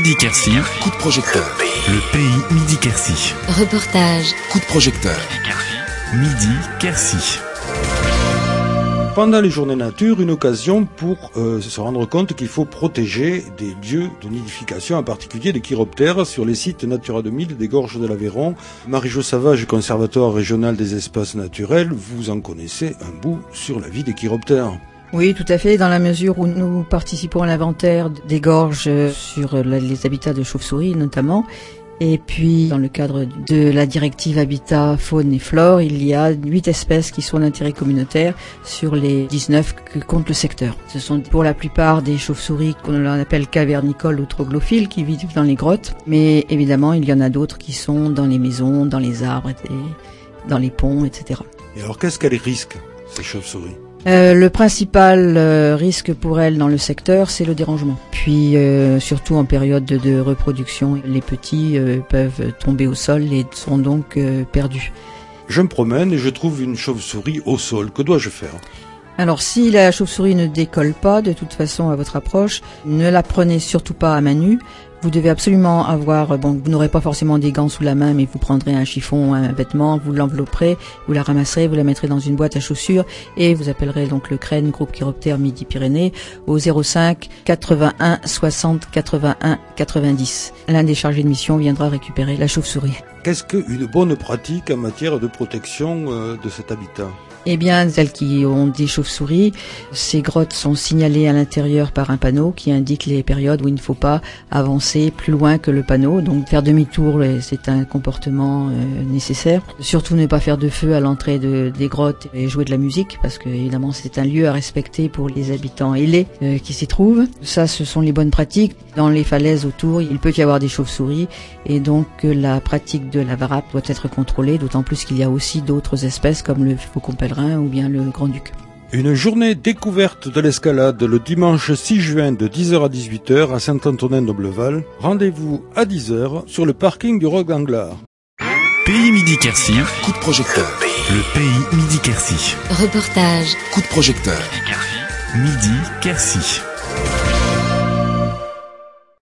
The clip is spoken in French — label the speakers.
Speaker 1: Midi-Quercy.
Speaker 2: Coup de projecteur.
Speaker 1: Le pays Midi-Quercy.
Speaker 3: Reportage.
Speaker 2: Coup de projecteur.
Speaker 1: Midi-Quercy.
Speaker 4: Pendant les journées nature, une occasion pour se rendre compte qu'il faut protéger des lieux de nidification, en particulier des chiroptères, sur les sites Natura 2000 des Gorges de l'Aveyron. Marie-Jo Savage, conservatoire régional des espaces naturels, vous en connaissez un bout sur la vie des chiroptères.
Speaker 5: Oui, tout à fait, dans la mesure où nous participons à l'inventaire des gorges sur les habitats de chauves-souris notamment. Et puis, dans le cadre de la directive Habitat, Faune et Flore, il y a 8 espèces qui sont d'intérêt communautaire sur les 19 que compte le secteur. Ce sont pour la plupart des chauves-souris qu'on appelle cavernicoles ou troglophiles qui vivent dans les grottes. Mais évidemment, il y en a d'autres qui sont dans les maisons, dans les arbres, dans les ponts, etc.
Speaker 4: Et alors, qu'est-ce qu'elles risquent, ces chauves-souris ?
Speaker 5: Le principal risque pour elles dans le secteur, c'est le dérangement. Puis surtout en période de reproduction, les petits peuvent tomber au sol et sont donc perdus.
Speaker 4: Je me promène et je trouve une chauve-souris au sol. Que dois-je faire ?
Speaker 5: Alors si la chauve-souris ne décolle pas de toute façon à votre approche, ne la prenez surtout pas à main nue. Vous devez absolument avoir, vous n'aurez pas forcément des gants sous la main, mais vous prendrez un chiffon, un vêtement, vous l'envelopperez, vous la ramasserez, vous la mettrez dans une boîte à chaussures et vous appellerez donc le CREN, groupe Chiroptère Midi-Pyrénées, au 05 81 60 81 90. L'un des chargés de mission viendra récupérer la chauve-souris.
Speaker 4: Qu'est-ce qu'une bonne pratique en matière de protection de cet habitat ?
Speaker 5: Eh bien, celles qui ont des chauves-souris, ces grottes sont signalées à l'intérieur par un panneau qui indique les périodes où il ne faut pas avancer plus loin que le panneau. Donc faire demi-tour, c'est un comportement nécessaire. Surtout ne pas faire de feu à l'entrée des grottes et jouer de la musique, parce que évidemment c'est un lieu à respecter pour les habitants ailés qui s'y trouvent. Ça, ce sont les bonnes pratiques. Dans les falaises autour, il peut y avoir des chauves-souris et donc la pratique de la varap doit être contrôlée, d'autant plus qu'il y a aussi d'autres espèces comme le faucon pèlerin ou bien le grand-duc.
Speaker 4: Une journée découverte de l'escalade le dimanche 6 juin de 10h à 18h à Saint-Antonin-d'Obleval. Rendez-vous à 10h sur le parking du Roc d'Anglars.
Speaker 1: Pays Midi-Quercy.
Speaker 2: Coup de projecteur.
Speaker 1: Le pays Midi-Quercy.
Speaker 3: Reportage.
Speaker 2: Coup de projecteur.
Speaker 1: Midi-Quercy.